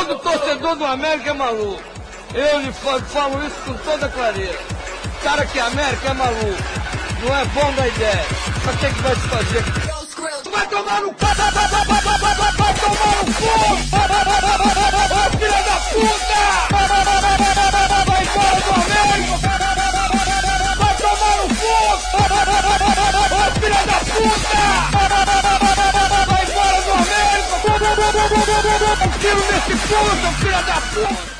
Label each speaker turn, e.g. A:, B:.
A: Todo torcedor do América é maluco. Eu lhe falo isso com toda clareza. Cara que é América é maluco. Não é bom da ideia. Mas o que vai se fazer? Vai tomar no cu! Vai tomar no cu! Filha da puta! Vai embora do América! Vai tomar no cu! Filha da puta! Vai embora do América! Um tiro nesse cu, seu filho da puta!